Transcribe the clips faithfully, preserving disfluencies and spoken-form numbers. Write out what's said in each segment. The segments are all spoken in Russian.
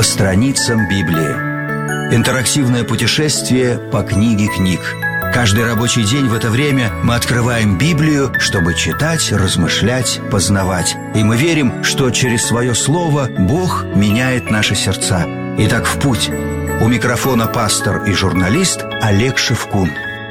По страницам Библии. Интерактивное путешествие по книге книг. Каждый рабочий день в это время мы открываем Библию, чтобы читать, размышлять, познавать. И мы верим, что через свое слово Бог меняет наши сердца. Итак, в путь. У микрофона пастор и журналист Олег Шевкун.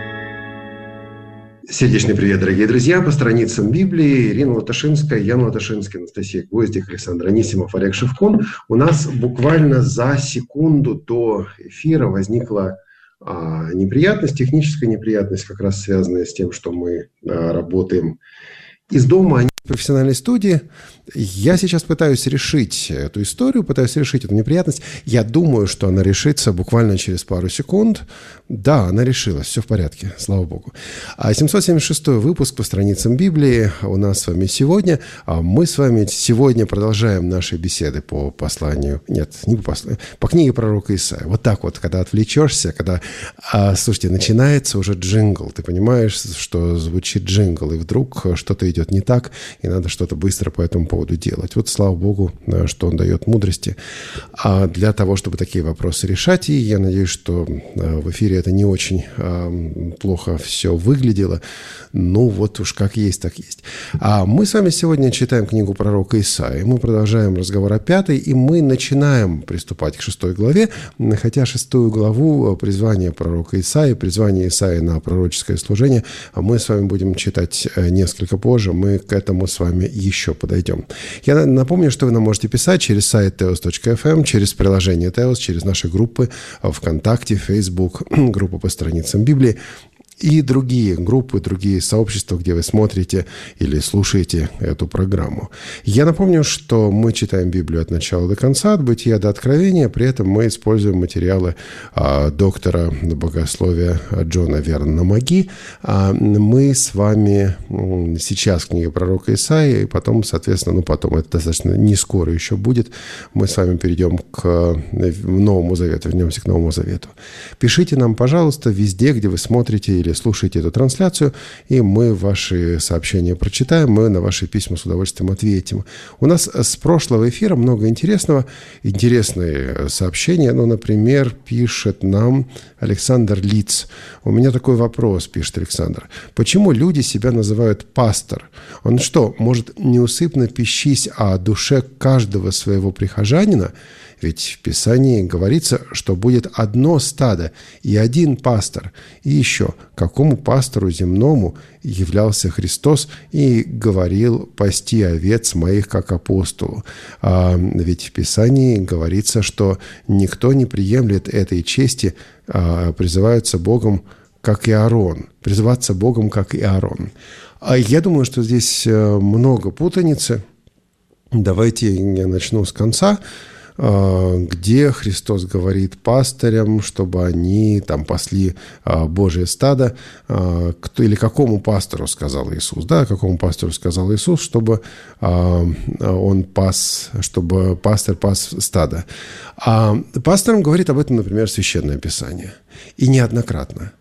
Сердечный привет, дорогие друзья. По страницам Библии Ирина Латашинская, Ян Латашинский, Анастасия Гвоздик, Александр Анисимов, Олег Шевкун. У нас буквально за секунду до эфира возникла а, неприятность, техническая неприятность, как раз связанная с тем, что мы а, работаем из дома, а не в профессиональной студии. Я сейчас пытаюсь решить эту историю, пытаюсь решить эту неприятность. Я думаю, что она решится буквально через пару секунд. Да, она решилась, все в порядке, слава Богу. семьсот семьдесят шестой выпуск по страницам Библии у нас с вами сегодня. Мы с вами сегодня продолжаем наши беседы по посланию, нет, не по посланию, по книге пророка Исаии. Вот так вот, когда отвлечешься, когда, слушайте, начинается уже джингл, ты понимаешь, что звучит джингл, и вдруг что-то идет не так, и надо что-то быстро по этому поводу делать. Вот слава Богу, что Он дает мудрости для того, чтобы такие вопросы решать. И я надеюсь, что в эфире это не очень плохо все выглядело. Ну, вот уж как есть, так есть. А мы с вами сегодня читаем книгу пророка Исаии. Мы продолжаем разговор о пятой, и мы начинаем приступать к шестой главе. Хотя шестую главу, призвание пророка Исаии, призвание Исаии на пророческое служение, мы с вами будем читать несколько позже. Мы к этому с вами еще подойдем. Я напомню, что вы нам можете писать через сайт теос точка эф эм, через приложение Теос, через наши группы ВКонтакте, Facebook, группу по страницам Библии и другие группы, другие сообщества, где вы смотрите или слушаете эту программу. Я напомню, что мы читаем Библию от начала до конца, от Бытия до Откровения, при этом мы используем материалы а, доктора богословия Джона Вернона Маги. А, мы с вами сейчас книга пророка Исаии, и потом, соответственно, ну потом, это достаточно не скоро еще будет, мы с вами перейдем к Новому Завету, вернемся к Новому Завету. Пишите нам, пожалуйста, везде, где вы смотрите или слушайте эту трансляцию, и мы ваши сообщения прочитаем, мы на ваши письма с удовольствием ответим. У нас с прошлого эфира много интересного, интересные сообщения. Ну, например, пишет нам Александр Лиц. У меня такой вопрос, пишет Александр. Почему люди себя называют пастор? Он что, может неусыпно пищись о душе каждого своего прихожанина? Ведь в Писании говорится, что будет одно стадо и один пастор. И еще, какому пастору земному являлся Христос и говорил пасти овец моих, как апостолу. А ведь в Писании говорится, что никто не приемлет этой чести, а призываются Богом, как и Аарон. Призываться Богом, как и Аарон. А я думаю, что здесь много путаницы. Давайте я начну с конца, где Христос говорит пастырям, чтобы они там пасли Божие стадо. Кто, или какому пастору сказал Иисус, да, какому пастору сказал Иисус, чтобы он пас, чтобы пастор пас стадо. А пасторам говорит об этом, например, Священное Писание. И неоднократно.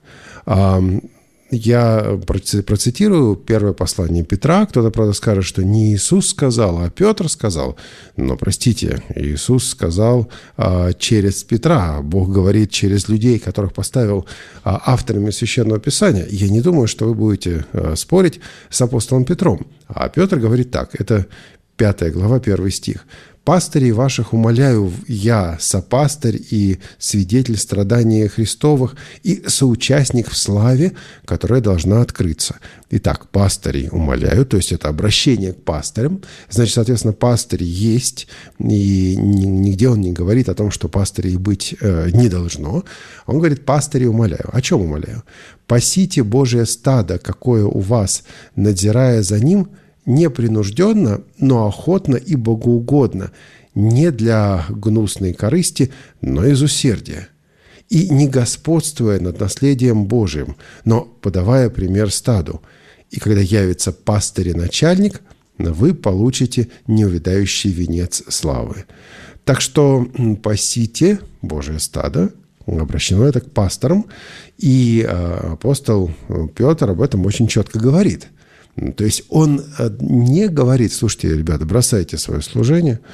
Я процитирую первое послание Петра. Кто-то, правда, скажет, что не Иисус сказал, а Петр сказал. Но, простите, Иисус сказал а, через Петра. Бог говорит через людей, которых поставил а, авторами Священного Писания. Я не думаю, что вы будете а, спорить с апостолом Петром. А Петр говорит так. Это пятая глава, первый стих. «Пастырей ваших умоляю я, сопастырь и свидетель страдания Христовых и соучастник в славе, которая должна открыться». Итак, пастырей умоляю, то есть это обращение к пастырям. Значит, соответственно, пастырь есть, и нигде он не говорит о том, что пастырей быть э, не должно. Он говорит, пастырей умоляю. О чем умоляю? «Пасите Божие стадо, какое у вас, надзирая за ним, непринужденно, но охотно и богоугодно, не для гнусной корысти, но из усердия, и не господствуя над наследием Божиим, но подавая пример стаду. И когда явится пастырь и начальник, вы получите неувядающий венец славы». Так что пасите Божие стадо, обращено это к пасторам, и апостол Петр об этом очень четко говорит. То есть он не говорит, слушайте, ребята, бросайте свое служение,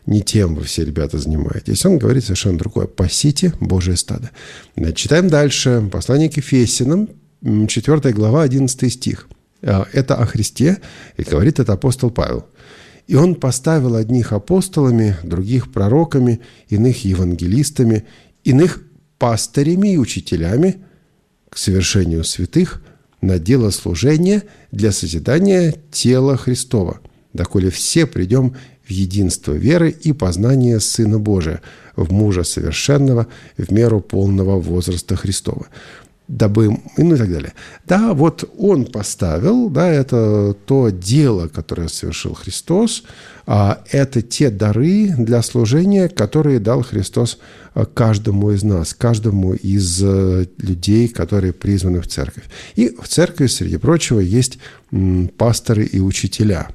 не тем вы все, ребята, занимаетесь. Он говорит совершенно другое. Пасите Божие стадо. Читаем дальше. Послание к Ефесянам, четвёртая глава, одиннадцатый стих. Это о Христе, и говорит это апостол Павел. «И он поставил одних апостолами, других пророками, иных евангелистами, иных пастырями и учителями к совершению святых на дело служения для созидания тела Христова, доколе все придем в единство веры и познания Сына Божия, в мужа совершенного, в меру полного возраста Христова». Дабы, ну и так далее. Да, вот он поставил, да, это то дело, которое совершил Христос, а это те дары для служения, которые дал Христос каждому из нас, каждому из людей, которые призваны в церковь. И в церкви, среди прочего, есть пасторы и учителя.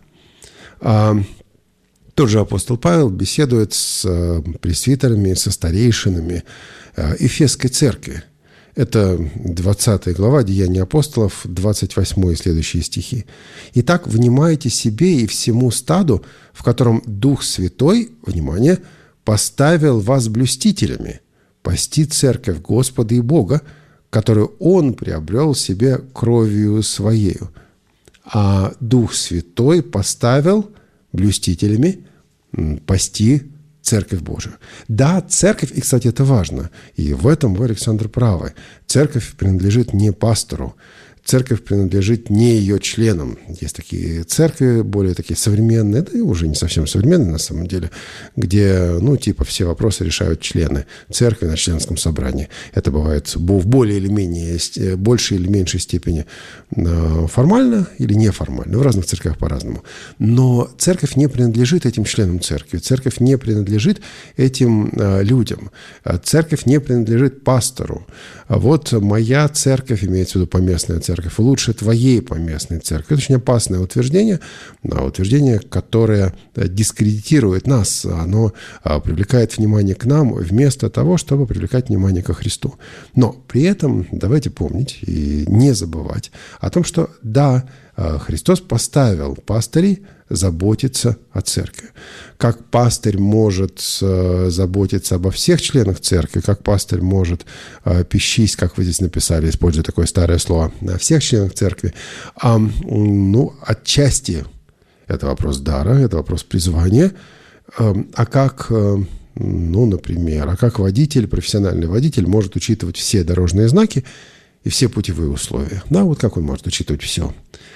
Тот же апостол Павел беседует с пресвитерами, со старейшинами Эфесской церкви. Это двадцатая глава Деяний апостолов, двадцать восьмой и следующие стихи. «Итак, внимайте себе и всему стаду, в котором Дух Святой, внимание, поставил вас блюстителями, пасти церковь Господа и Бога, которую Он приобрел себе кровью Своею. А Дух Святой поставил блюстителями пасти Церковь Божию». Да, церковь, и, кстати, это важно, и в этом вы, Александр, правы. Церковь принадлежит не пастору, церковь принадлежит не ее членам. Есть такие церкви, более такие современные, да и уже не совсем современные на самом деле, где, ну, типа, все вопросы решают члены церкви на членском собрании. Это бывает в более или менее, большей или меньшей степени формально или неформально. В разных церквях по-разному. Но церковь не принадлежит этим членам церкви. Церковь не принадлежит этим людям. Церковь не принадлежит пастору. А вот моя церковь, имеется в виду поместная церковь, церковь лучше твоей поместной церкви. Это очень опасное утверждение, утверждение, которое дискредитирует нас. Оно привлекает внимание к нам вместо того, чтобы привлекать внимание ко Христу. Но при этом давайте помнить и не забывать о том, что да, Христос поставил пастырей заботиться о церкви. Как пастырь может заботиться обо всех членах церкви, как пастырь может пищись, как вы здесь написали, используя такое старое слово, о всех членах церкви, а, ну, отчасти это вопрос дара, это вопрос призвания, а как, ну, например, а как водитель, профессиональный водитель может учитывать все дорожные знаки и все путевые условия. Да, вот как он может учитывать все.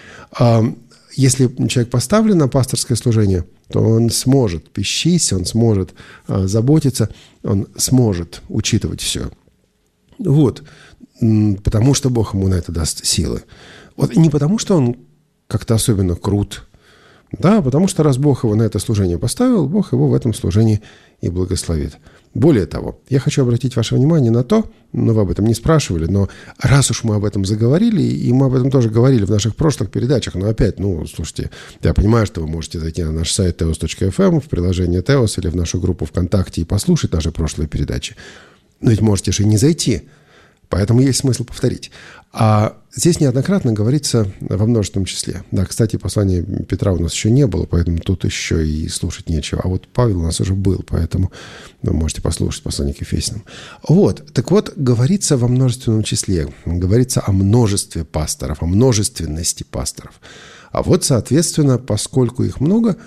Если человек поставлен на пасторское служение, то он сможет пищись, он сможет а, заботиться, он сможет учитывать все. Вот. Потому что Бог ему на это даст силы. Вот. Не потому, что он как-то особенно крут, да, а потому что раз Бог его на это служение поставил, Бог его в этом служении и благословит. Более того, я хочу обратить ваше внимание на то, ну, вы об этом не спрашивали, но раз уж мы об этом заговорили, и мы об этом тоже говорили в наших прошлых передачах, но опять, ну, слушайте, я понимаю, что вы можете зайти на наш сайт теос точка эф эм, в приложение Теос или в нашу группу ВКонтакте и послушать наши прошлые передачи. Но ведь можете же и не зайти, поэтому есть смысл повторить. А здесь неоднократно говорится во множественном числе. Да, кстати, послания Петра у нас еще не было, поэтому тут еще и слушать нечего. А вот Павел у нас уже был, поэтому вы можете послушать послание к Ефесянам. Вот, так вот, говорится во множественном числе. Говорится о множестве пасторов, о множественности пасторов. А вот, соответственно, поскольку их много,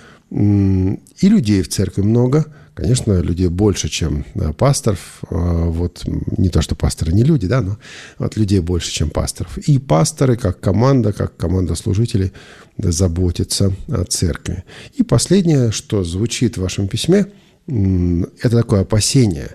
и людей в церкви много, конечно, людей больше, чем пасторов. Вот не то, что пасторы не люди, да, но вот людей больше, чем пасторов. И пасторы, как команда, как команда служителей, заботятся о церкви. И последнее, что звучит в вашем письме, это такое опасение.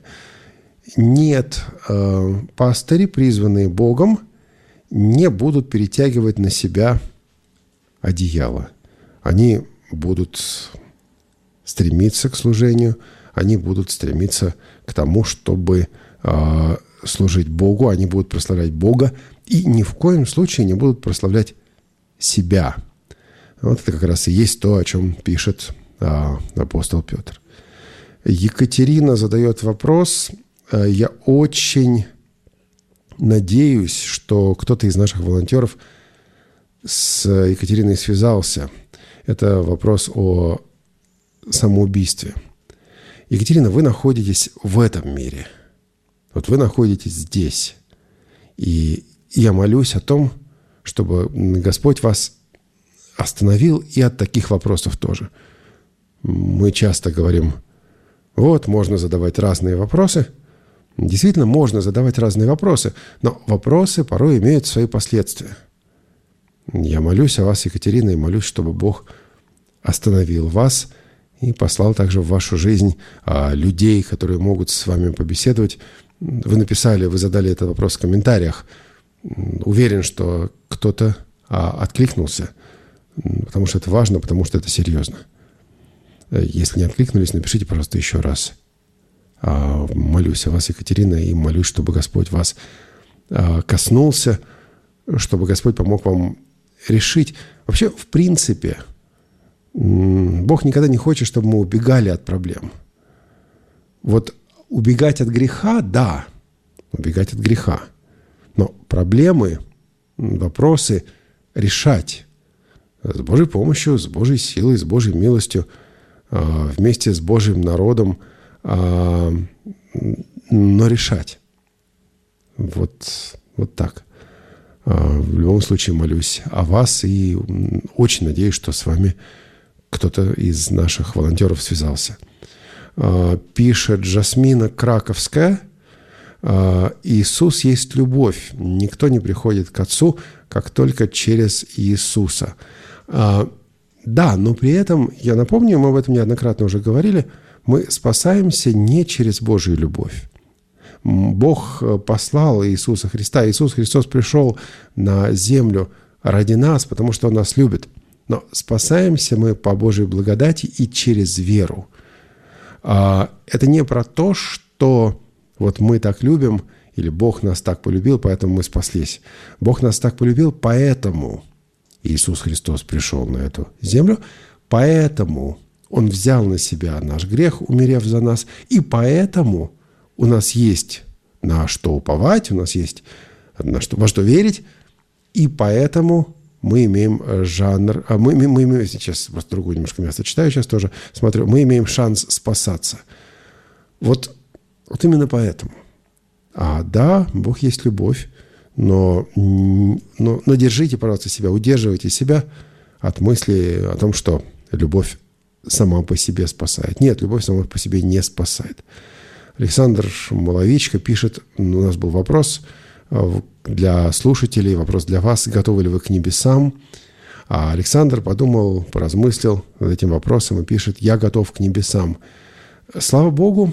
Нет, пастыри, призванные Богом, не будут перетягивать на себя одеяло. Они будут стремиться к служению, они будут стремиться к тому, чтобы э, служить Богу, они будут прославлять Бога и ни в коем случае не будут прославлять себя. Вот это как раз и есть то, о чем пишет э, апостол Петр. Екатерина задает вопрос. Я очень надеюсь, что кто-то из наших волонтеров с Екатериной связался. Это вопрос о самоубийстве. Екатерина, вы находитесь в этом мире. Вот вы находитесь здесь. И я молюсь о том, чтобы Господь вас остановил и от таких вопросов тоже. Мы часто говорим, вот, можно задавать разные вопросы. Действительно, можно задавать разные вопросы, но вопросы порой имеют свои последствия. Я молюсь о вас, Екатерина, и молюсь, чтобы Бог остановил вас и послал также в вашу жизнь а, людей, которые могут с вами побеседовать. Вы написали, вы задали этот вопрос в комментариях. Уверен, что кто-то а, откликнулся, потому что это важно, потому что это серьезно. Если не откликнулись, напишите, пожалуйста, еще раз. А, молюсь о вас, Екатерина, и молюсь, чтобы Господь вас а, коснулся, чтобы Господь помог вам решить. Вообще, в принципе, Бог никогда не хочет, чтобы мы убегали от проблем. Вот убегать от греха, да, убегать от греха. Но проблемы, вопросы решать с Божьей помощью, с Божьей силой, с Божьей милостью, вместе с Божьим народом, но решать. Вот, вот так. В любом случае молюсь о вас и очень надеюсь, что с вами кто-то из наших волонтеров связался. Пишет Жасмина Краковская. Иисус есть любовь. Никто не приходит к Отцу, как только через Иисуса. Да, но при этом, я напомню, мы об этом неоднократно уже говорили, мы спасаемся не через Божью любовь. Бог послал Иисуса Христа. Иисус Христос пришел на землю ради нас, потому что Он нас любит. Но спасаемся мы по Божьей благодати и через веру. Это не про то, что вот мы так любим, или Бог нас так полюбил, поэтому мы спаслись. Бог нас так полюбил, поэтому Иисус Христос пришел на эту землю, поэтому Он взял на себя наш грех, умерев за нас, и поэтому у нас есть на что уповать, у нас есть на что, во что верить, и поэтому мы имеем жанр, а мы, мы, мы имеем, сейчас просто другое немножко место читаю, сейчас тоже смотрю, мы имеем шанс спасаться. Вот, вот именно поэтому. А да, Бог есть любовь, но, но, но держите, пожалуйста, себя, удерживайте себя от мысли о том, что любовь сама по себе спасает. Нет, любовь сама по себе не спасает. Александр Маловичко пишет, у нас был вопрос для слушателей, вопрос для вас, готовы ли вы к небесам? А Александр подумал, поразмыслил над этим вопросом и пишет, я готов к небесам. Слава Богу,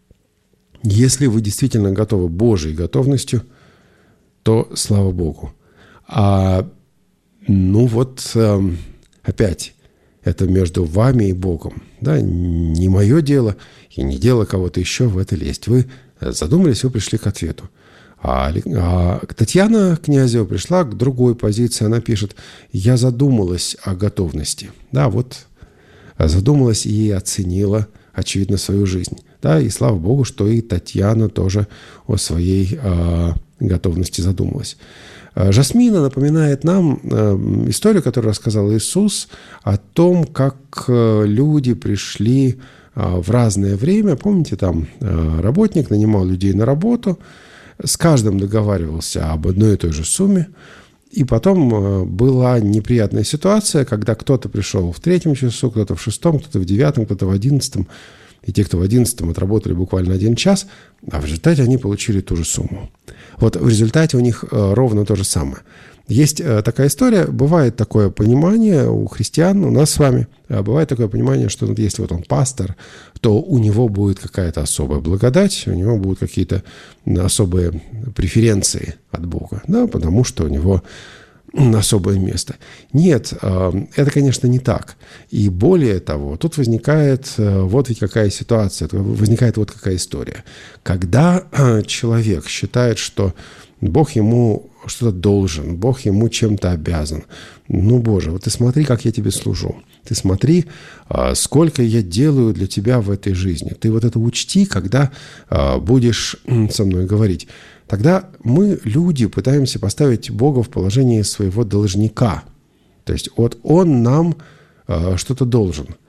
если вы действительно готовы Божьей готовностью, то слава Богу. А ну вот опять, это между вами и Богом. Да? Не мое дело и не дело кого-то еще в это лезть. Вы задумались, вы пришли к ответу. А, а Татьяна Князева пришла к другой позиции. Она пишет, я задумалась о готовности. Да, вот задумалась и оценила, очевидно, свою жизнь. Да, и слава Богу, что и Татьяна тоже о своей а, готовности задумалась. Жасмина напоминает нам историю, которую рассказал Иисус, о том, как люди пришли в разное время. Помните, там работник нанимал людей на работу, с каждым договаривался об одной и той же сумме. И потом была неприятная ситуация, когда кто-то пришел в третьем часу, кто-то в шестом, кто-то в девятом, кто-то в одиннадцатом. И те, кто в одиннадцатом, отработали буквально один час, а в результате они получили ту же сумму. Вот в результате у них ровно то же самое. Есть такая история, бывает такое понимание у христиан, у нас с вами, бывает такое понимание, что вот если вот он пастор, то у него будет какая-то особая благодать, у него будут какие-то особые преференции от Бога, да, потому что у него особое место. Нет, это, конечно, не так. И более того, тут возникает вот ведь какая ситуация, возникает вот какая история. Когда человек считает, что Бог ему что-то должен, Бог ему чем-то обязан. Ну, Боже, вот ты смотри, как я тебе служу. Ты смотри, сколько я делаю для тебя в этой жизни. Ты вот это учти, когда будешь со мной говорить. Тогда мы, люди, пытаемся поставить Бога в положение своего должника. То есть вот Он нам э, что-то должен.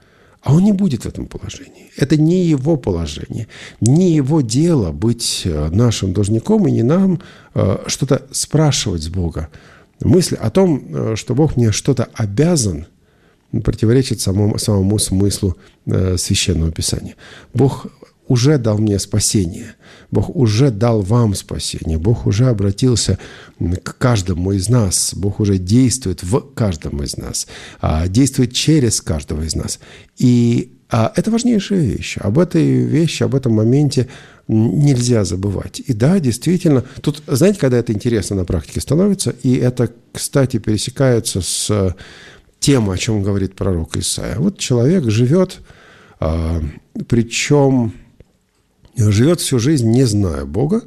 А он не будет в этом положении. Это не его положение, не его дело быть нашим должником и не нам э, что-то спрашивать с Бога. Мысль о том, что Бог мне что-то обязан, противоречит самому, самому смыслу э, Священного Писания. Бог уже дал мне спасение. Бог уже дал вам спасение. Бог уже обратился к каждому из нас. Бог уже действует в каждом из нас. Действует через каждого из нас. И это важнейшая вещь. Об этой вещи, об этом моменте нельзя забывать. И да, действительно, тут, знаете, когда это интересно на практике становится, и это, кстати, пересекается с темой, о чем говорит пророк Исаия. Вот человек живет, причем живет всю жизнь, не зная Бога,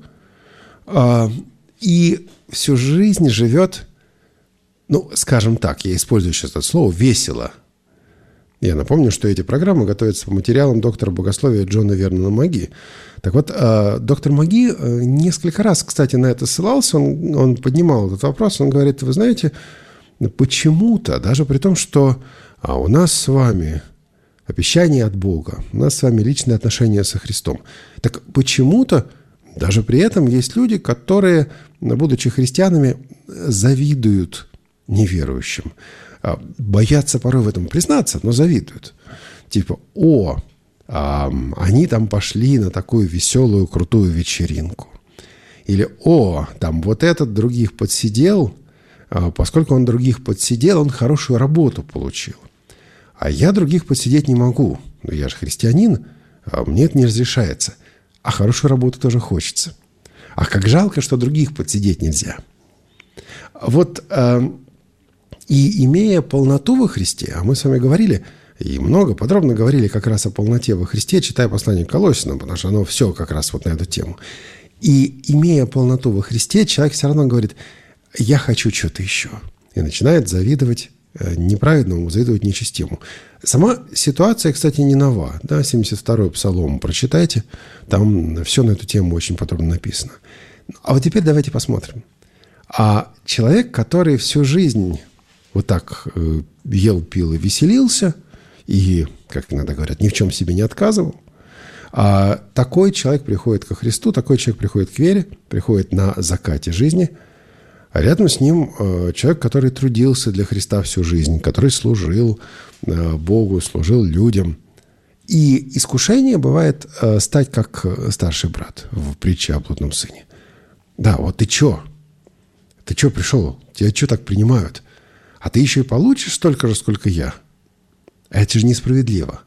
и всю жизнь живет, ну, скажем так, я использую сейчас это слово, весело. Я напомню, что эти программы готовятся по материалам доктора богословия Джона Вернона Маги. Так вот, доктор Маги несколько раз, кстати, на это ссылался, он, он поднимал этот вопрос, он говорит, вы знаете, почему-то, даже при том, что а у нас с вами обещание от Бога, у нас с вами личные отношения со Христом. Так почему-то даже при этом есть люди, которые, будучи христианами, завидуют неверующим. Боятся порой в этом признаться, но завидуют. Типа, о, а, они там пошли на такую веселую, крутую вечеринку. Или, о, там вот этот других подсидел, а, поскольку он других подсидел, он хорошую работу получил. А я других подсидеть не могу. Ну, я же христианин, а мне это не разрешается. А хорошую работу тоже хочется. А как жалко, что других подсидеть нельзя. Вот, э, и имея полноту во Христе, а мы с вами говорили, и много подробно говорили как раз о полноте во Христе, читая послание к Колоссянам, потому что оно все как раз вот на эту тему. И имея полноту во Христе, человек все равно говорит, я хочу что-то еще. И начинает завидовать неправедному, завидовать нечестивому. Сама ситуация, кстати, не нова. Да, семьдесят второй Псалом прочитайте, там все на эту тему очень подробно написано. А вот теперь давайте посмотрим. А человек, который всю жизнь вот так э, ел, пил и веселился, и, как иногда говорят, ни в чем себе не отказывал, а такой человек приходит ко Христу, такой человек приходит к вере, приходит на закате жизни, а рядом с ним э, человек, который трудился для Христа всю жизнь, который служил э, Богу, служил людям. И искушение бывает э, стать как старший брат в притче о блудном сыне. Да, вот ты чё? Ты чё пришел? Тебя чё так принимают? А ты еще и получишь столько же, сколько я? А это же несправедливо.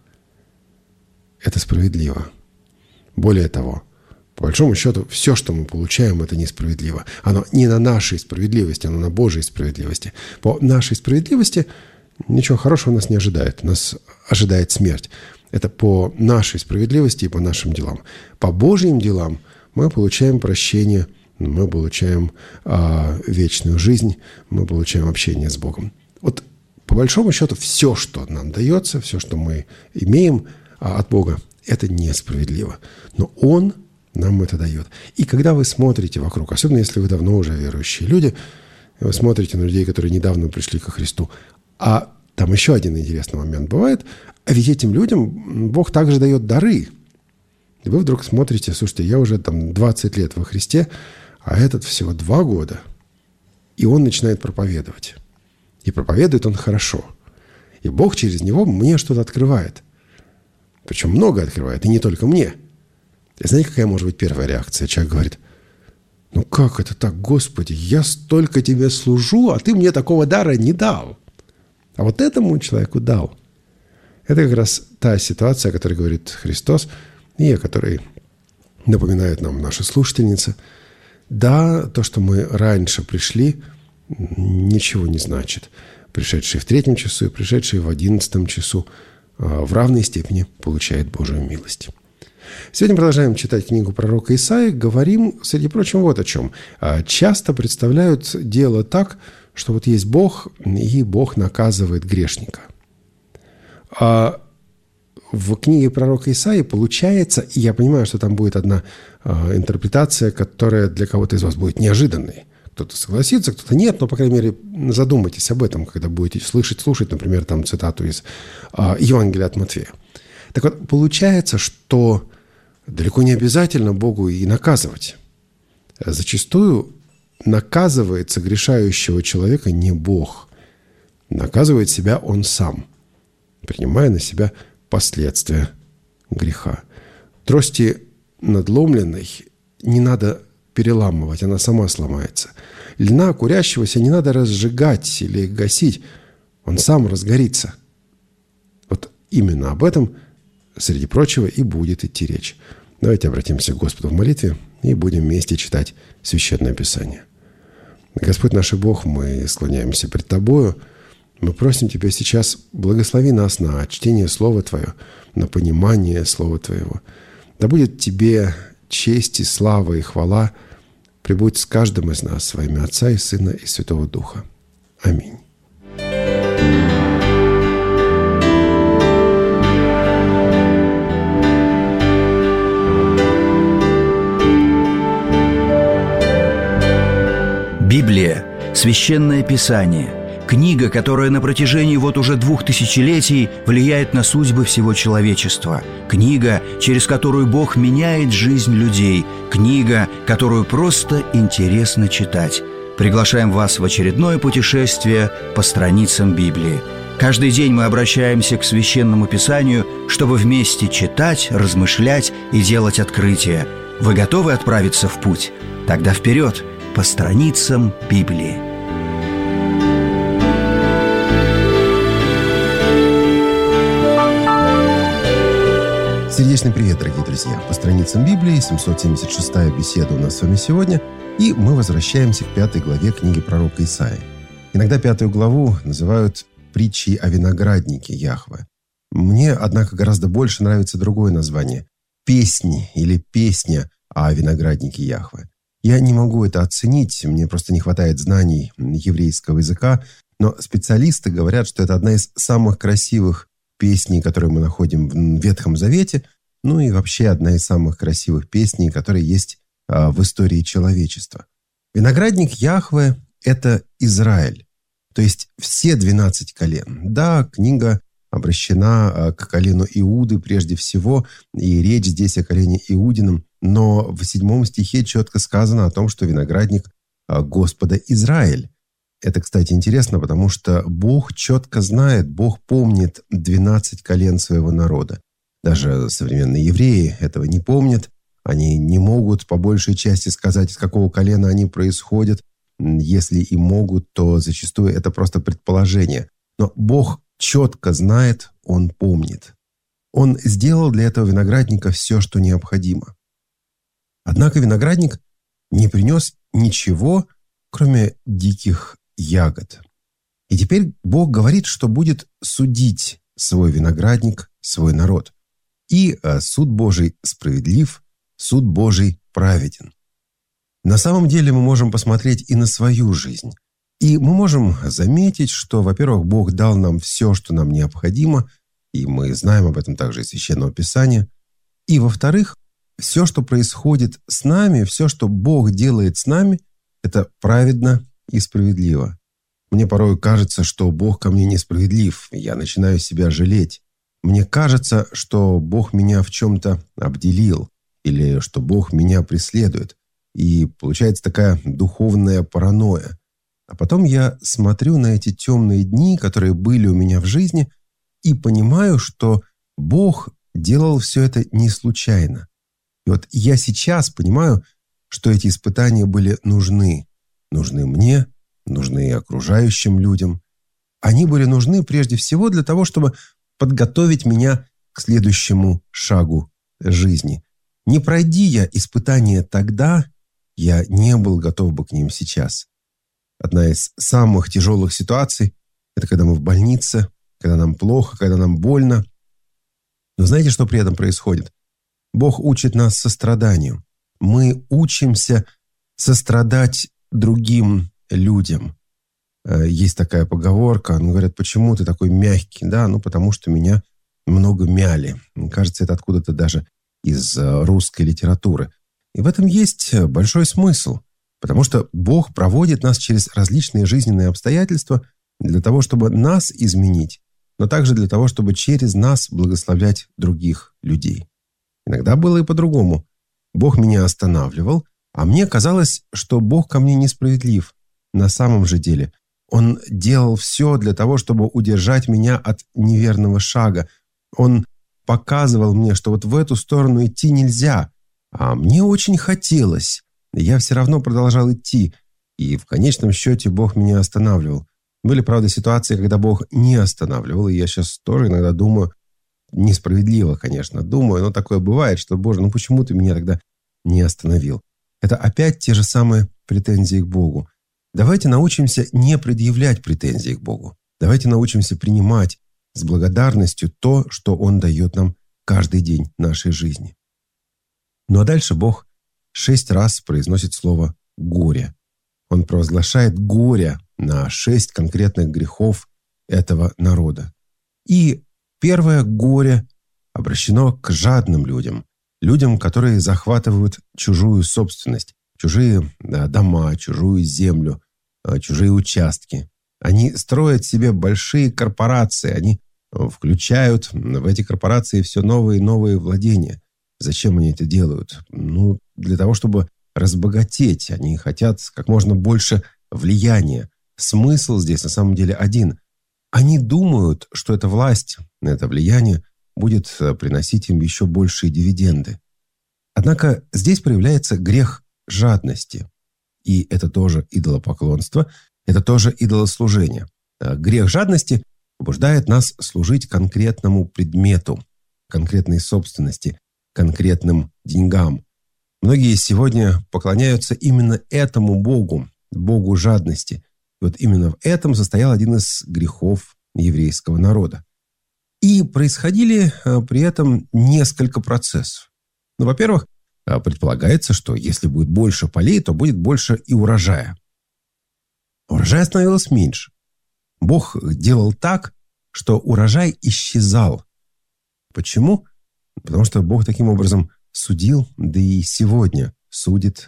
Это справедливо. Более того, по большому счету, все, что мы получаем, это несправедливо. Оно не на нашей справедливости, оно на Божьей справедливости. По нашей справедливости ничего хорошего нас не ожидает. Нас ожидает смерть. Это по нашей справедливости и по нашим делам. По Божьим делам мы получаем прощение, мы получаем а, вечную жизнь, мы получаем общение с Богом. Вот по большому счету все, что нам дается, все, что мы имеем а, от Бога, это несправедливо. Но Он нам это дает. И когда вы смотрите вокруг, особенно если вы давно уже верующие люди, вы смотрите на людей, которые недавно пришли ко Христу, а там еще один интересный момент бывает, а ведь этим людям Бог также дает дары. И вы вдруг смотрите, слушайте, я уже там двадцать лет во Христе, а этот всего два года, и он начинает проповедовать. И проповедует он хорошо. И Бог через него мне что-то открывает. Причем много открывает, и не только мне. И знаете, какая может быть первая реакция? Человек говорит, ну как это так, Господи, я столько тебе служу, а ты мне такого дара не дал. А вот этому человеку дал. Это как раз та ситуация, о которой говорит Христос, и о которой напоминает нам наша слушательница. Да, то, что мы раньше пришли, ничего не значит. Пришедший в третьем часу и пришедший в одиннадцатом часу в равной степени получает Божию милость. Сегодня продолжаем читать книгу пророка Исаии. Говорим, среди прочего, вот о чем. Часто представляют дело так, что вот есть Бог, и Бог наказывает грешника. А в книге пророка Исаии получается, и я понимаю, что там будет одна интерпретация, которая для кого-то из вас будет неожиданной. Кто-то согласится, кто-то нет, но, по крайней мере, задумайтесь об этом, когда будете слышать, слушать, например, там цитату из э, Евангелия от Матфея. Так вот, получается, что далеко не обязательно Богу и наказывать. Зачастую наказывает согрешающего человека не Бог. Наказывает себя он сам, принимая на себя последствия греха. Трости надломленной не надо переламывать, она сама сломается. Льна курящегося не надо разжигать или гасить, он сам разгорится. Вот именно об этом, среди прочего, и будет идти речь. Давайте обратимся к Господу в молитве и будем вместе читать Священное Писание. Господь наш Бог, мы склоняемся пред Тобою. Мы просим Тебя сейчас, благослови нас на чтение Слова Твое, на понимание Слова Твоего. Да будет Тебе честь и слава и хвала пребудь с каждым из нас во имя Отца и Сына и Святого Духа. Аминь. Библия – Священное Писание, книга, которая на протяжении вот уже двух тысячелетий влияет на судьбы всего человечества, книга, через которую Бог меняет жизнь людей, книга, которую просто интересно читать. Приглашаем вас в очередное путешествие по страницам Библии. Каждый день мы обращаемся к Священному Писанию, чтобы вместе читать, размышлять и делать открытия. Вы готовы отправиться в путь? Тогда вперед! По страницам Библии. Сердечный привет, дорогие друзья! По страницам Библии, семьсот семьдесят шестая беседа у нас с вами сегодня, и мы возвращаемся к пятой главе книги пророка Исаии. Иногда пятую главу называют притчей о винограднике Яхве. Мне, однако, гораздо больше нравится другое название – «Песни» или «Песня о винограднике Яхве». Я не могу это оценить, мне просто не хватает знаний еврейского языка, но специалисты говорят, что это одна из самых красивых песней, которые мы находим в Ветхом Завете, ну и вообще одна из самых красивых песней, которые есть а, в истории человечества. Виноградник Яхве – это Израиль, то есть все двенадцать колен. Да, книга обращена к колену Иуды прежде всего, и речь здесь о колене Иудином, но в седьмом стихе четко сказано о том, что виноградник Господа Израиль. Это, кстати, интересно, потому что Бог четко знает, Бог помнит двенадцать колен своего народа. Даже современные евреи этого не помнят. Они не могут по большей части сказать, из какого колена они происходят. Если и могут, то зачастую это просто предположение. Но Бог четко знает, Он помнит. Он сделал для этого виноградника все, что необходимо. Однако виноградник не принес ничего, кроме диких ягод. И теперь Бог говорит, что будет судить свой виноградник, свой народ. И суд Божий справедлив, суд Божий праведен. На самом деле мы можем посмотреть и на свою жизнь. И мы можем заметить, что, во-первых, Бог дал нам все, что нам необходимо, и мы знаем об этом также из Священного Писания. И, во-вторых, все, что происходит с нами, все, что Бог делает с нами, это праведно и справедливо. Мне порой кажется, что Бог ко мне несправедлив, и я начинаю себя жалеть. Мне кажется, что Бог меня в чем-то обделил, или что Бог меня преследует. И получается такая духовная паранойя. А потом я смотрю на эти темные дни, которые были у меня в жизни, и понимаю, что Бог делал все это не случайно. И вот я сейчас понимаю, что эти испытания были нужны. Нужны мне, нужны окружающим людям. Они были нужны прежде всего для того, чтобы подготовить меня к следующему шагу жизни. Не пройди я испытания тогда, я не был готов бы к ним сейчас. Одна из самых тяжелых ситуаций – это когда мы в больнице, когда нам плохо, когда нам больно. Но знаете, что при этом происходит? Бог учит нас состраданию. Мы учимся сострадать другим людям. Есть такая поговорка, ну, говорят, почему ты такой мягкий? Да, ну, потому что меня много мяли. Мне кажется, это откуда-то даже из русской литературы. И в этом есть большой смысл. Потому что Бог проводит нас через различные жизненные обстоятельства для того, чтобы нас изменить, но также для того, чтобы через нас благословлять других людей. Иногда было и по-другому. Бог меня останавливал, а мне казалось, что Бог ко мне несправедлив. На самом же деле Он делал все для того, чтобы удержать меня от неверного шага. Он показывал мне, что вот в эту сторону идти нельзя, а мне очень хотелось. Я все равно продолжал идти, и в конечном счете Бог меня останавливал. Были, правда, ситуации, когда Бог не останавливал, и я сейчас тоже иногда думаю, несправедливо, конечно, думаю, но такое бывает, что, Боже, ну почему ты меня тогда не остановил? Это опять те же самые претензии к Богу. Давайте научимся не предъявлять претензии к Богу. Давайте научимся принимать с благодарностью то, что Он дает нам каждый день нашей жизни. Ну а дальше Бог шесть раз произносит слово «горе». Он провозглашает горе на шесть конкретных грехов этого народа. И первое горе обращено к жадным людям, людям, которые захватывают чужую собственность, чужие дома, чужую землю, чужие участки. Они строят себе большие корпорации, они включают в эти корпорации все новые и новые владения. Зачем они это делают? Ну, для того, чтобы разбогатеть. Они хотят как можно больше влияния. Смысл здесь на самом деле один. Они думают, что эта власть, это влияние будет приносить им еще большие дивиденды. Однако здесь проявляется грех жадности. И это тоже идолопоклонство, это тоже идолослужение. Грех жадности побуждает нас служить конкретному предмету, конкретной собственности, конкретным деньгам. Многие сегодня поклоняются именно этому Богу, Богу жадности. И вот именно в этом состоял один из грехов еврейского народа. И происходили при этом несколько процессов. Ну, во-первых, предполагается, что если будет больше полей, то будет больше и урожая. Урожая становилось меньше. Бог делал так, что урожай исчезал. Почему? Потому что Бог таким образом судил, да и сегодня судит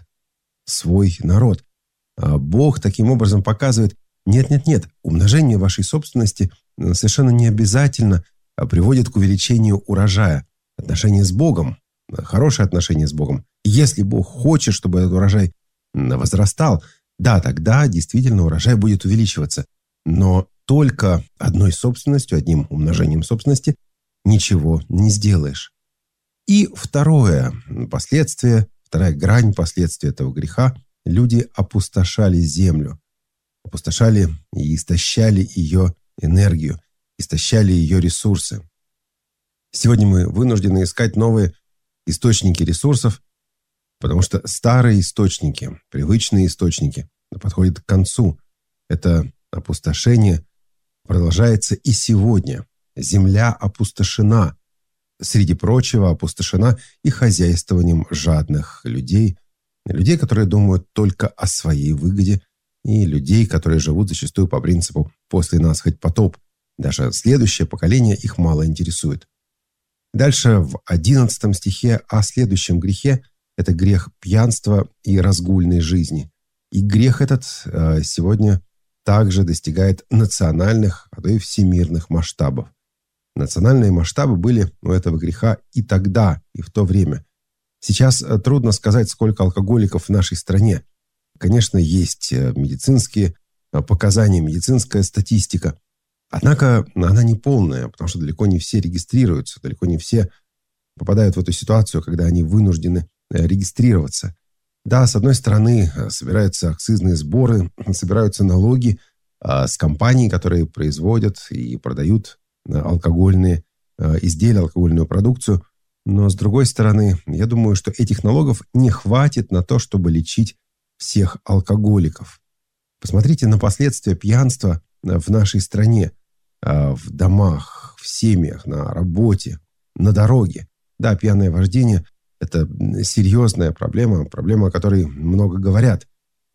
свой народ. А Бог таким образом показывает, нет-нет-нет, умножение вашей собственности совершенно не обязательно приводит к увеличению урожая. Отношения с Богом, хорошие отношения с Богом. Если Бог хочет, чтобы этот урожай возрастал, да, тогда действительно урожай будет увеличиваться. Но только одной собственностью, одним умножением собственности ничего не сделаешь. И второе последствие, вторая грань последствия этого греха – люди опустошали землю, опустошали и истощали ее энергию, истощали ее ресурсы. Сегодня мы вынуждены искать новые источники ресурсов, потому что старые источники, привычные источники подходят к концу. Это опустошение продолжается и сегодня. Земля опустошена. Среди прочего, опустошена и хозяйствованием жадных людей, людей, которые думают только о своей выгоде, и людей, которые живут зачастую по принципу «после нас хоть потоп». Даже следующее поколение их мало интересует. Дальше в одиннадцатом стихе о следующем грехе – это грех пьянства и разгульной жизни. И грех этот сегодня также достигает национальных, а то и всемирных масштабов. Национальные масштабы были у этого греха и тогда, и в то время. Сейчас трудно сказать, сколько алкоголиков в нашей стране. Конечно, есть медицинские показания, медицинская статистика. Однако она не полная, потому что далеко не все регистрируются, далеко не все попадают в эту ситуацию, когда они вынуждены регистрироваться. Да, с одной стороны, собираются акцизные сборы, собираются налоги с компаний, которые производят и продают алкогольные изделия, алкогольную продукцию. Но с другой стороны, я думаю, что этих налогов не хватит на то, чтобы лечить всех алкоголиков. Посмотрите на последствия пьянства в нашей стране, в домах, в семьях, на работе, на дороге. Да, пьяное вождение – это серьезная проблема, проблема, о которой много говорят.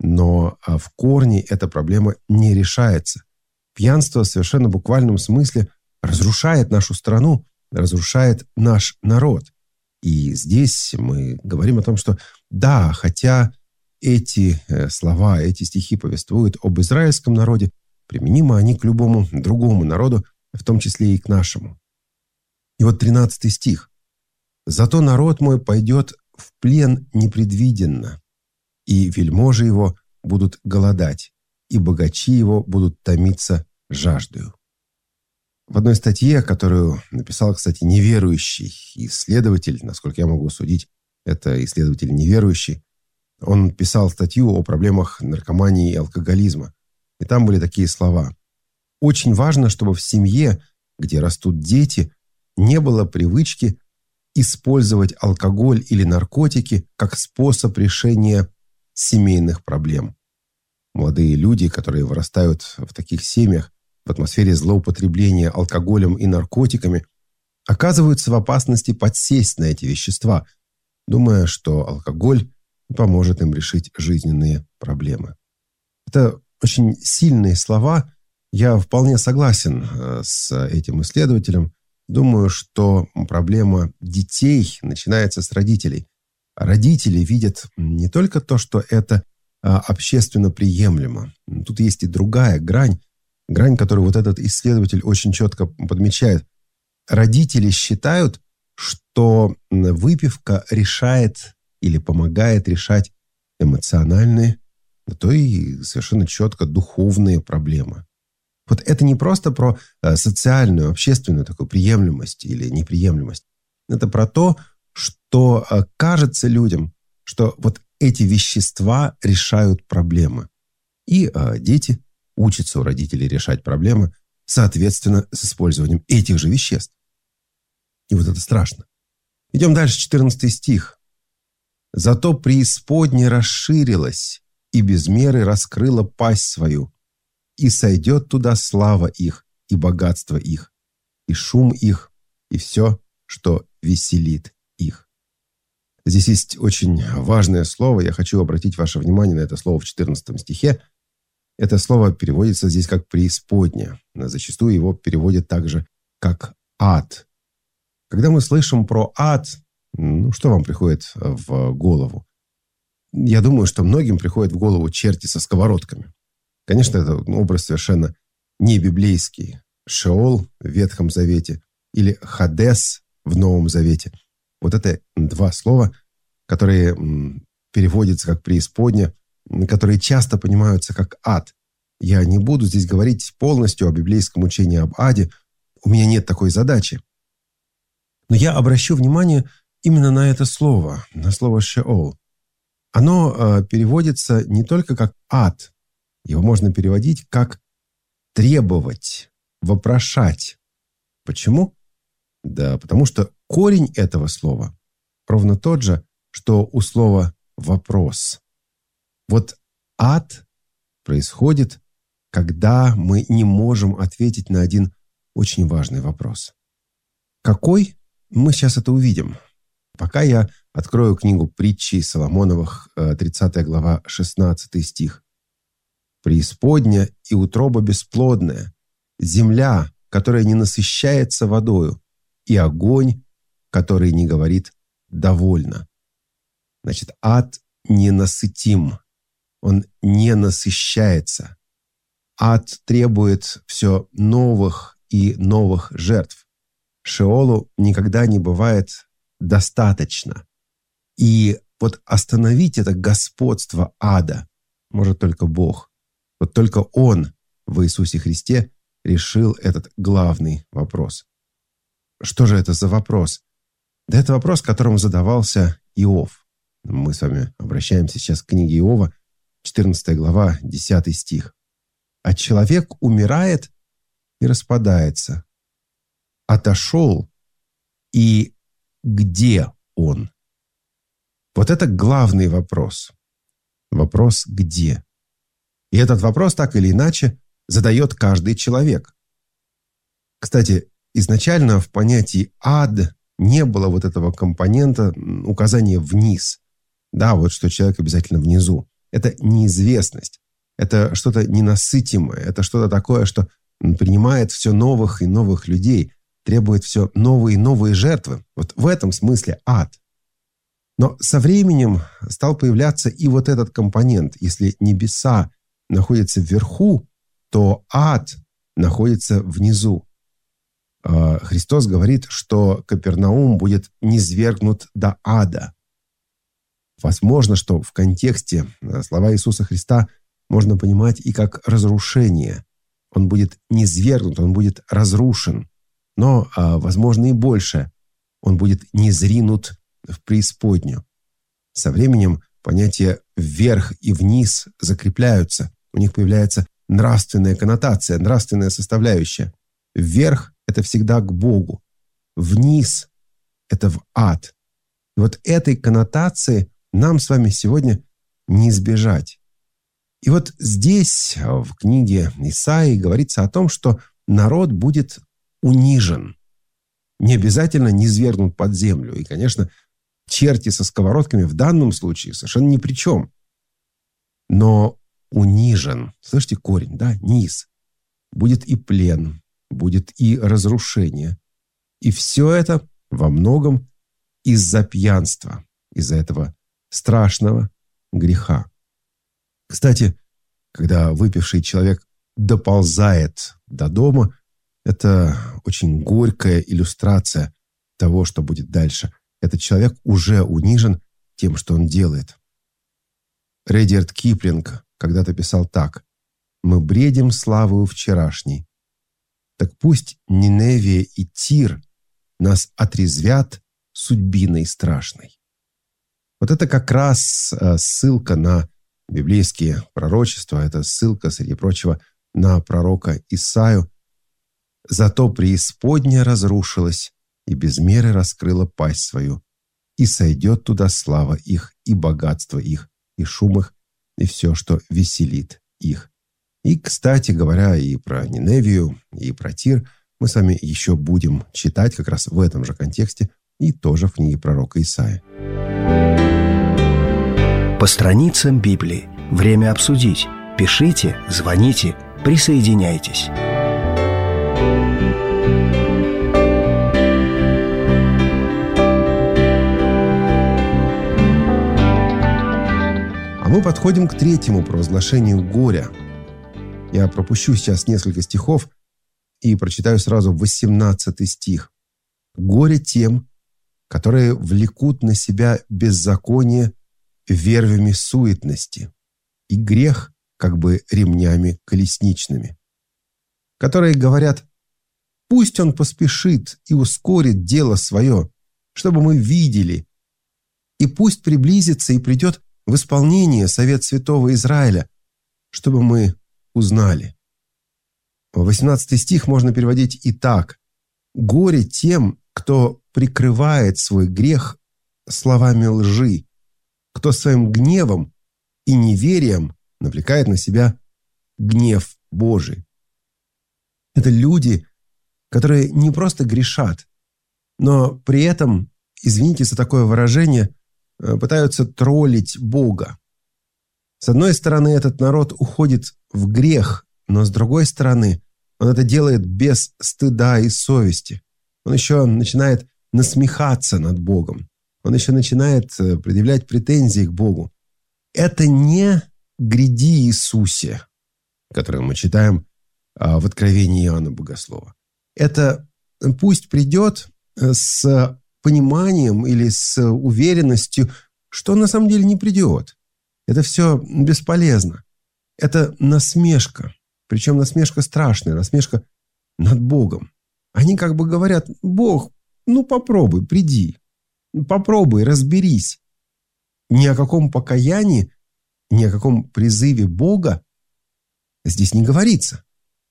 Но в корне эта проблема не решается. Пьянство в совершенно буквальном смысле разрушает нашу страну, разрушает наш народ. И здесь мы говорим о том, что да, хотя эти слова, эти стихи повествуют об израильском народе, применимы они к любому другому народу, в том числе и к нашему. И вот тринадцатый стих. «Зато народ мой пойдет в плен непредвиденно, и вельможи его будут голодать, и богачи его будут томиться жаждою». В одной статье, которую написал, кстати, неверующий исследователь, насколько я могу судить, это исследователь неверующий, он писал статью о проблемах наркомании и алкоголизма. И там были такие слова. «Очень важно, чтобы в семье, где растут дети, не было привычки использовать алкоголь или наркотики как способ решения семейных проблем». Молодые люди, которые вырастают в таких семьях, в атмосфере злоупотребления алкоголем и наркотиками, оказываются в опасности подсесть на эти вещества, думая, что алкоголь поможет им решить жизненные проблемы. Это очень сильные слова. Я вполне согласен с этим исследователем. Думаю, что проблема детей начинается с родителей. Родители видят не только то, что это общественно приемлемо. Тут есть и другая грань, грань, которую вот этот исследователь очень четко подмечает. Родители считают, что выпивка решает или помогает решать эмоциональные, а то и совершенно четко духовные проблемы. Вот это не просто про социальную, общественную такую приемлемость или неприемлемость. Это про то, что кажется людям, что вот эти вещества решают проблемы. И дети учатся у родителей решать проблемы, соответственно, с использованием этих же веществ. И вот это страшно. Идем дальше, четырнадцатый стих. «Зато преисподняя расширилась, и без меры раскрыла пасть свою, и сойдет туда слава их, и богатство их, и шум их, и все, что веселит их». Здесь есть очень важное слово. Я хочу обратить ваше внимание на это слово в четырнадцатом стихе. Это слово переводится здесь как «преисподняя». Зачастую его переводят также как «ад». Когда мы слышим про ад, ну, что вам приходит в голову? Я думаю, что многим приходит в голову черти со сковородками. Конечно, это образ совершенно не библейский. Шеол в Ветхом Завете или Хадес в Новом Завете. Вот это два слова, которые переводятся как преисподняя, которые часто понимаются как ад. Я не буду здесь говорить полностью о библейском учении об аде. У меня нет такой задачи. Но я обращу внимание именно на это слово, на слово «шеол». Оно э, переводится не только как «ад». Его можно переводить как «требовать», «вопрошать». Почему? Да потому что корень этого слова ровно тот же, что у слова «вопрос». Вот ад происходит, когда мы не можем ответить на один очень важный вопрос. Какой? Мы сейчас это увидим. Пока я открою книгу притчи Соломоновых, тридцатая глава, шестнадцатый стих. «Преисподня и утроба бесплодная, земля, которая не насыщается водою, и огонь, который не говорит «довольно». Значит, ад ненасытим, он не насыщается. Ад требует все новых и новых жертв. Шеолу никогда не бывает достаточно. И вот остановить это господство ада может только Бог. Вот только Он в Иисусе Христе решил этот главный вопрос. Что же это за вопрос? Да это вопрос, которым задавался Иов. Мы с вами обращаемся сейчас к книге Иова, четырнадцатая глава, десятый стих. «А человек умирает и распадается. Отошел, и где он?» Вот это главный вопрос. Вопрос «где?». И этот вопрос так или иначе задает каждый человек. Кстати, изначально в понятии «ад» не было вот этого компонента указания вниз. Да, вот что человек обязательно внизу. Это неизвестность. Это что-то ненасытимое. Это что-то такое, что принимает все новых и новых людей, требует все новые и новые жертвы. Вот в этом смысле ад. Но со временем стал появляться и вот этот компонент. Если небеса находятся вверху, то ад находится внизу. Христос говорит, что Капернаум будет низвергнут до ада. Возможно, что в контексте слова Иисуса Христа можно понимать и как разрушение. Он будет низвергнут, он будет разрушен. Но, возможно, и больше. Он будет низринут в преисподнюю. Со временем понятия «вверх» и «вниз» закрепляются. У них появляется нравственная коннотация, нравственная составляющая. Вверх – это всегда к Богу. Вниз – это в ад. И вот этой коннотации нам с вами сегодня не избежать. И вот здесь, в книге Исаии, говорится о том, что народ будет унижен. Не обязательно низвергнут под землю. И, конечно, черти со сковородками в данном случае совершенно ни при чем. Но унижен. Слышите корень, да? Низ. Будет и плен, будет и разрушение. И все это во многом из-за пьянства, из-за этого страшного греха. Кстати, когда выпивший человек доползает до дома, это очень горькая иллюстрация того, что будет дальше. Этот человек уже унижен тем, что он делает. Редьярд Киплинг когда-то писал так: «Мы бредим славою вчерашней. Так пусть Ниневия и Тир нас отрезвят судьбиной страшной». Вот это как раз ссылка на библейские пророчества, это ссылка, среди прочего, на пророка Исаию. «Зато преисподняя разрушилась, и без меры раскрыла пасть свою, и сойдет туда слава их, и богатство их, и шум их, и все, что веселит их». И, кстати говоря, и про Ниневию, и про Тир мы с вами еще будем читать как раз в этом же контексте и тоже в книге пророка Исаии. По страницам Библии. Время обсудить. Пишите, звоните, присоединяйтесь. А мы подходим к третьему провозглашению горя. Я пропущу сейчас несколько стихов и прочитаю сразу восемнадцатый стих. «Горе тем, которые влекут на себя беззаконие вервями суетности и грех как бы ремнями колесничными, которые говорят: пусть он поспешит и ускорит дело свое, чтобы мы видели, и пусть приблизится и придет в исполнение совет святого Израиля, чтобы мы узнали». восемнадцатый стих можно переводить и так: «Горе тем, кто прикрывает свой грех словами лжи, кто своим гневом и неверием навлекает на себя гнев Божий». Это люди, которые не просто грешат, но при этом, извините за такое выражение, пытаются троллить Бога. С одной стороны, этот народ уходит в грех, но с другой стороны, он это делает без стыда и совести. Он еще начинает насмехаться над Богом. Он еще начинает предъявлять претензии к Богу. Это не «гряди Иисусе», которое мы читаем в Откровении Иоанна Богослова. Это пусть придет с пониманием или с уверенностью, что на самом деле не придет. Это все бесполезно. Это насмешка. Причем насмешка страшная, насмешка над Богом. Они как бы говорят: Бог, ну попробуй, приди. Попробуй, разберись. Ни о каком покаянии, ни о каком призыве Бога здесь не говорится.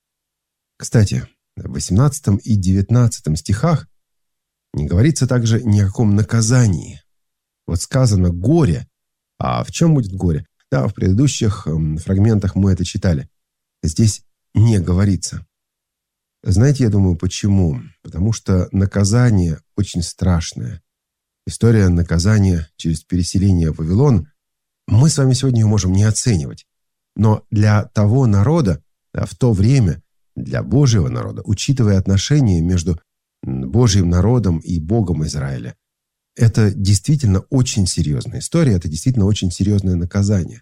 Кстати, в восемнадцатом и девятнадцатом стихах не говорится также ни о каком наказании. Вот сказано «горе». А в чем будет горе? Да, в предыдущих фрагментах мы это читали. Здесь не говорится. Знаете, я думаю, почему? Потому что наказание очень страшное. История наказания через переселение в Вавилон, мы с вами сегодня ее можем не оценивать. Но для того народа, да, в то время, для Божьего народа, учитывая отношения между Божьим народом и Богом Израиля, это действительно очень серьезная история, это действительно очень серьезное наказание.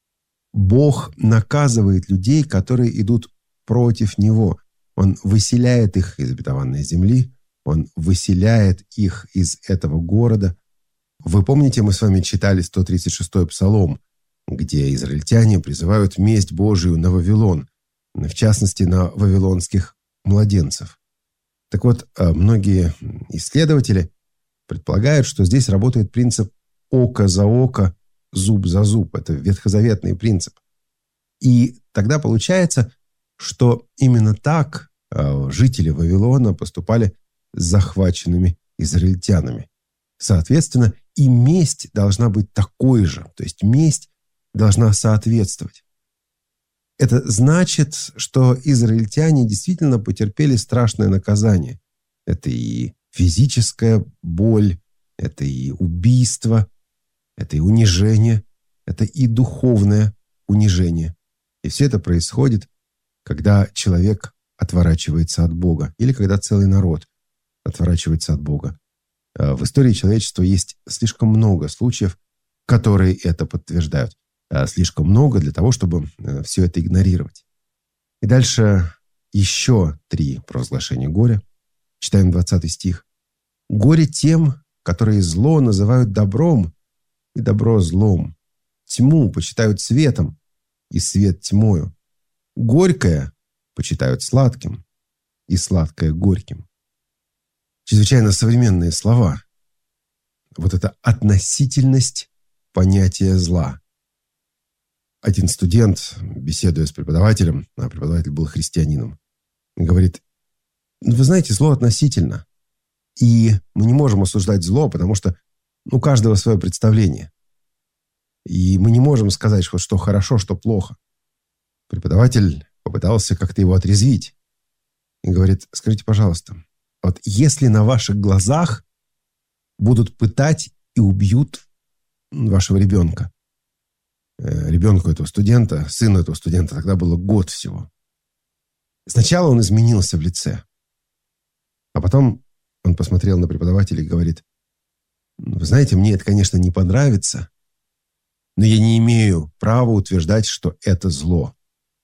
Бог наказывает людей, которые идут против Него. Он выселяет их из обетованной земли, Он выселяет их из этого города. Вы помните, мы с вами читали сто тридцать шестой Псалом, где израильтяне призывают месть Божию на Вавилон, в частности, на вавилонских младенцев. Так вот, многие исследователи предполагают, что здесь работает принцип око за око, зуб за зуб. Это ветхозаветный принцип. И тогда получается, что именно так жители Вавилона поступали с захваченными израильтянами. Соответственно, и месть должна быть такой же. То есть месть должна соответствовать. Это значит, что израильтяне действительно потерпели страшное наказание. Это и физическая боль, это и убийство, это и унижение, это и духовное унижение. И все это происходит, когда человек отворачивается от Бога или когда целый народ отворачивается от Бога. В истории человечества есть слишком много случаев, которые это подтверждают. Слишком много для того, чтобы все это игнорировать. И дальше еще три провозглашения горя. Читаем двадцатый стих. «Горе тем, которые зло называют добром, и добро злом. Тьму почитают светом, и свет тьмою. Горькое почитают сладким, и сладкое горьким». Чрезвычайно современные слова. Вот эта относительность понятия зла. Один студент, беседуя с преподавателем, а преподаватель был христианином, говорит: вы знаете, зло относительно. И мы не можем осуждать зло, потому что у каждого свое представление. И мы не можем сказать, что, что хорошо, что плохо. Преподаватель попытался как-то его отрезвить. И говорит: скажите, пожалуйста, вот если на ваших глазах будут пытать и убьют вашего ребенка, ребенку этого студента, сыну этого студента, тогда было год всего. Сначала он изменился в лице, а потом он посмотрел на преподавателя и говорит: вы знаете, мне это, конечно, не понравится, но я не имею права утверждать, что это зло.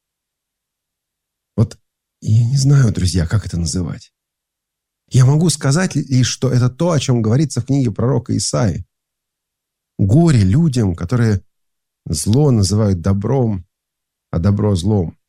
Вот я не знаю, друзья, как это называть. Я могу сказать лишь, что это то, о чем говорится в книге пророка Исаии. Горе людям, которые зло называют добром, а добро злом.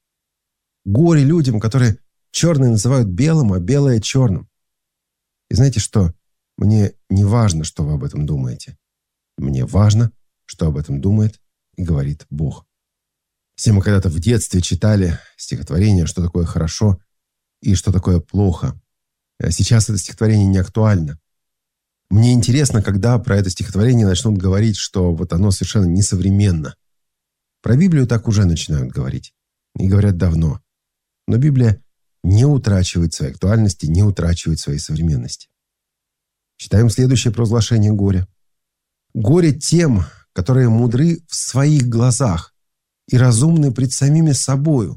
Горе людям, которые черное называют белым, а белое черным. И знаете что? Мне не важно, что вы об этом думаете. Мне важно, что об этом думает и говорит Бог. Все мы когда-то в детстве читали стихотворение «Что такое хорошо и что такое плохо». А сейчас это стихотворение не актуально. Мне интересно, когда про это стихотворение начнут говорить, что вот оно совершенно несовременно. Про Библию так уже начинают говорить. И говорят давно. Но Библия не утрачивает своей актуальности, не утрачивает своей современности. Читаем следующее провозглашение горя. «Горе тем, которые мудры в своих глазах и разумны пред самими собою».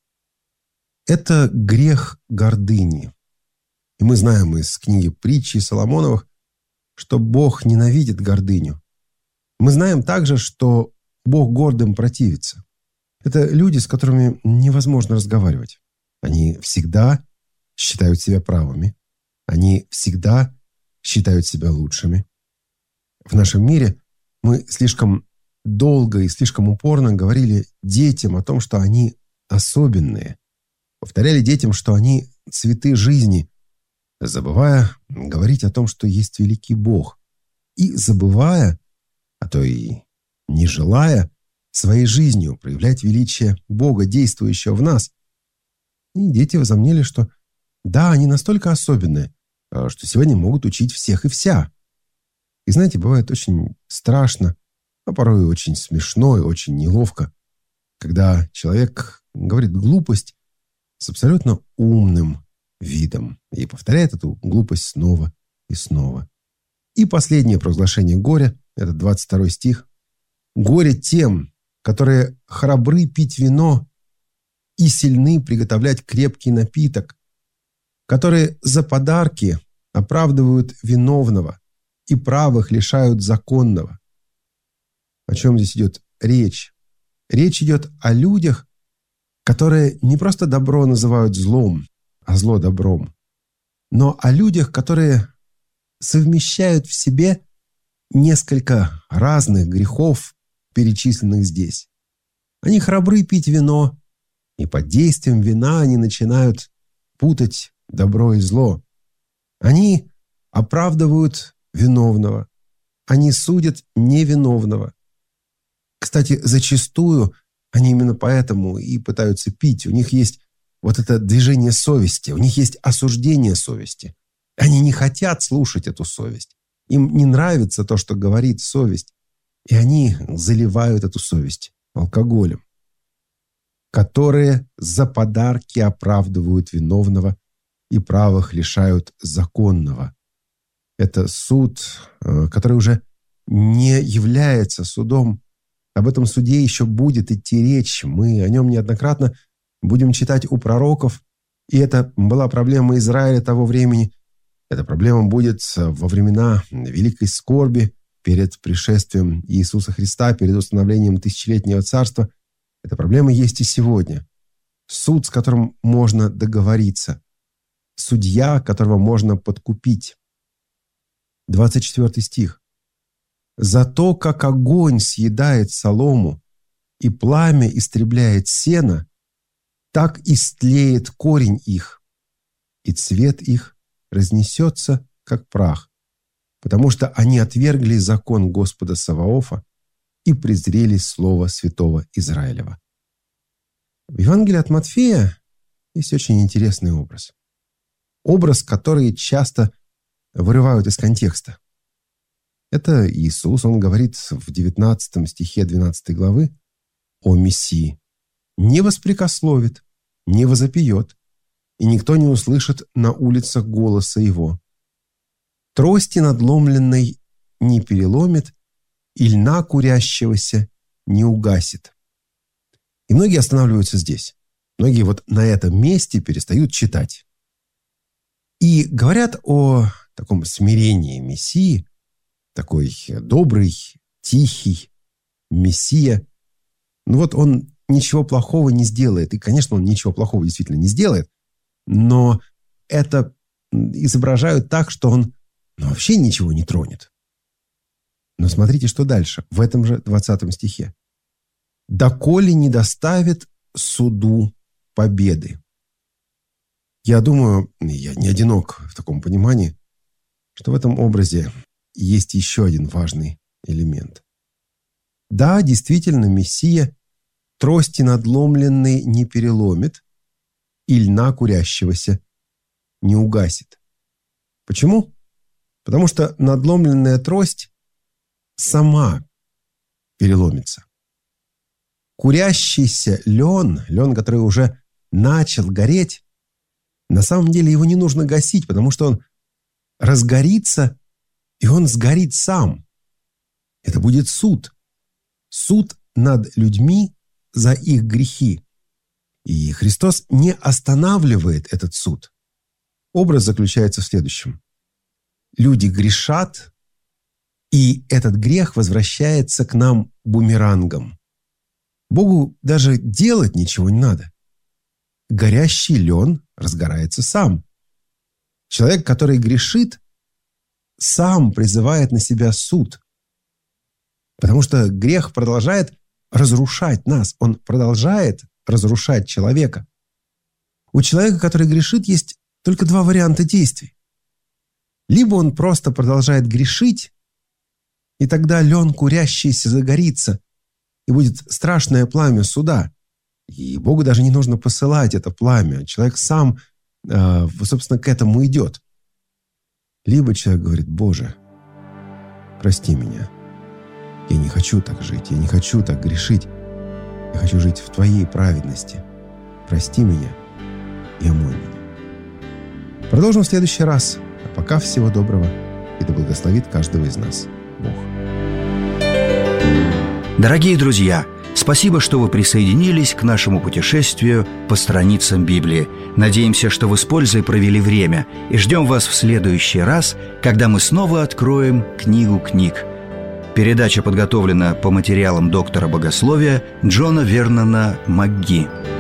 Это грех гордыни. И мы знаем из книги притчи Соломоновых, что Бог ненавидит гордыню. Мы знаем также, что Бог гордым противится. Это люди, с которыми невозможно разговаривать. Они всегда считают себя правыми. Они всегда считают себя лучшими. В нашем мире мы слишком долго и слишком упорно говорили детям о том, что они особенные. Повторяли детям, что они цветы жизни, забывая говорить о том, что есть великий Бог. И забывая, а то и не желая, своей жизнью проявлять величие Бога, действующего в нас. И дети возомнили, что да, они настолько особенные, что сегодня могут учить всех и вся. И знаете, бывает очень страшно, а порой очень смешно и очень неловко, когда человек говорит глупость с абсолютно умным видом и повторяет эту глупость снова и снова. И последнее провозглашение горя, это двадцать второй стих. «Горе тем, которые храбры пить вино и сильны приготовлять крепкий напиток, которые за подарки оправдывают виновного и правых лишают законного. О чем здесь идет речь? Речь идет о людях, которые не просто добро называют злом, а зло добром, но о людях, которые совмещают в себе несколько разных грехов, перечисленных здесь. Они храбры пить вино, и под действием вина они начинают путать добро и зло. Они оправдывают виновного, они судят невиновного. Кстати, зачастую они именно поэтому и пытаются пить. У них есть вот это движение совести, у них есть осуждение совести. Они не хотят слушать эту совесть. Им не нравится то, что говорит совесть. И они заливают эту совесть алкоголем, которые за подарки оправдывают виновного и правых лишают законного. Это суд, который уже не является судом. Об этом суде еще будет идти речь. Мы о нем неоднократно будем читать у пророков. И это была проблема Израиля того времени. Эта проблема будет во времена великой скорби перед пришествием Иисуса Христа, перед установлением тысячелетнего царства. Эта проблема есть и сегодня. Суд, с которым можно договориться. Судья, которого можно подкупить. двадцать четвёртый стих. «За то, как огонь съедает солому, и пламя истребляет сено, так истлеет корень их, и цвет их разнесется, как прах, потому что они отвергли закон Господа Саваофа и презрели слово святого Израилева». В Евангелии от Матфея есть очень интересный образ. Образ, который часто вырывают из контекста. Это Иисус, он говорит в девятнадцатом стихе двенадцатой главы о Мессии. «Не воспрекословит, не возопьет, и никто не услышит на улицах голоса его. Трости надломленной не переломит, и льна курящегося не угасит». И многие останавливаются здесь. Многие вот на этом месте перестают читать. И говорят о таком смирении Мессии, такой добрый, тихий Мессия. Ну вот он ничего плохого не сделает. И, конечно, он ничего плохого действительно не сделает. Но это изображают так, что он ну, вообще ничего не тронет. Но смотрите, что дальше, в этом же двадцатом стихе. «Доколе не доставит суду победы». Я думаю, я не одинок в таком понимании, что в этом образе есть еще один важный элемент. Да, действительно, Мессия трости надломленной не переломит, и льна курящегося не угасит. Почему? Потому что надломленная трость сама переломится. Курящийся лен, лен, который уже начал гореть, на самом деле его не нужно гасить, потому что он разгорится, и он сгорит сам. Это будет суд. Суд над людьми за их грехи. И Христос не останавливает этот суд. Образ заключается в следующем. Люди грешат, и этот грех возвращается к нам бумерангом. Богу даже делать ничего не надо. Горящий лен разгорается сам. Человек, который грешит, сам призывает на себя суд. Потому что грех продолжает разрушать нас. Он продолжает разрушать человека. У человека, который грешит, есть только два варианта действий. Либо он просто продолжает грешить, и тогда лен курящийся загорится, и будет страшное пламя суда. И Богу даже не нужно посылать это пламя. Человек сам, собственно, к этому идет. Либо человек говорит: «Боже, прости меня. Я не хочу так жить, я не хочу так грешить. Я хочу жить в Твоей праведности. Прости меня и омой меня». Продолжим в следующий раз. А пока всего доброго. И да благословит каждого из нас Бог. Дорогие друзья, Спасибо, что вы присоединились к нашему путешествию по страницам Библии. Надеемся, что вы с пользой провели время, и ждем вас в следующий раз, когда мы снова откроем книгу книг. Передача подготовлена по материалам доктора богословия Джона Вернона МакГи.